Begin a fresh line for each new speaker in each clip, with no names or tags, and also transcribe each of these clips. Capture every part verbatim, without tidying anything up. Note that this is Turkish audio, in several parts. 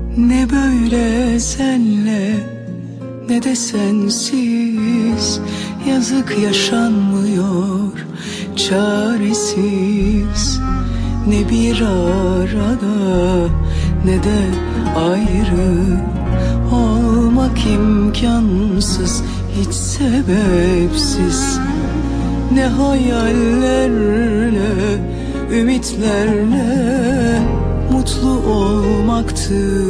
Ne böyle senle ne de sensiz, yazık yaşanmıyor çaresiz. Ne bir arada ne de ayrı olmak imkansız, hiç sebepsiz. Ne hayallerle, ümitlerle mutlu olmaktı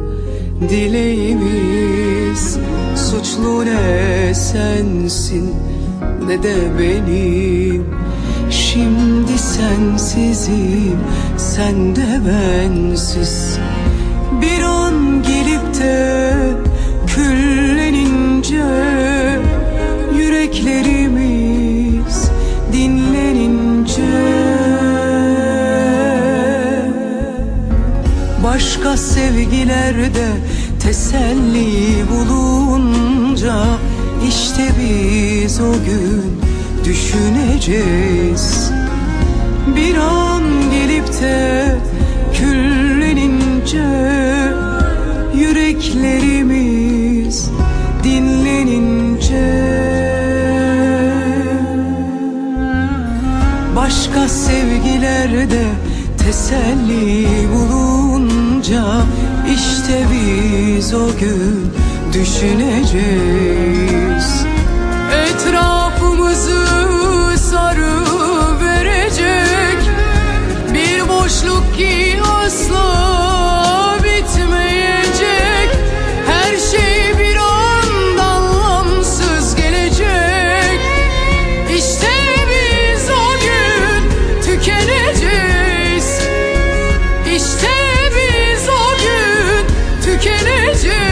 dileğimiz. Suçlu ne sensin ne de benim, şimdi sensizim, sen de bensiz. Bir an gelip de küllenince yüreklerimiz dinlenince, başka sevgilerde teselli bulunca, işte biz o gün düşüneceğiz. Bir an gelip de küllenince yüreklerimiz dinlenince, başka sevgilerde teselli bulunca, işte biz o gün düşüneceğiz. Etrafımızı sarıverecek bir boşluk ki asla bitmeyecek. Her şey bir anda anlamsız gelecek. İşte biz o gün tükeneceğiz. İşte biz o gün tükeneceğiz.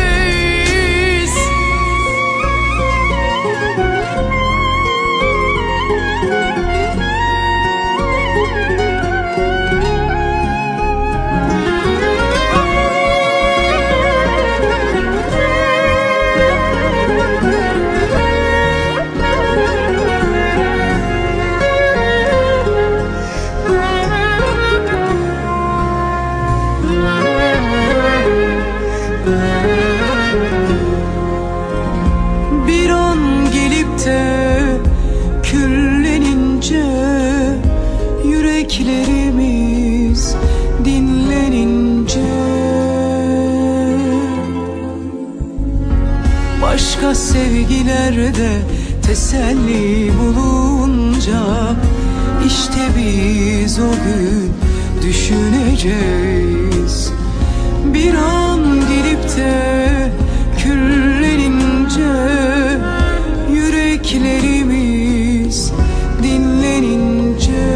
Bir an gelip de küllenince yüreklerimiz dinlenince, başka sevgilerde teselli bulunca, işte biz o gün düşüneceğiz. Bir an gelip de küllenince yüreklerimiz dinlenince,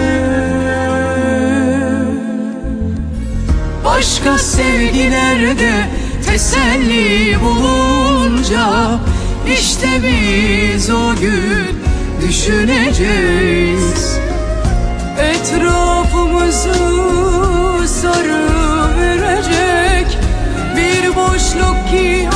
başka sevgilerde teselli bulunca, işte biz o gün düşüneceğiz. Etrafımızı sarıverecek bir boşluk ki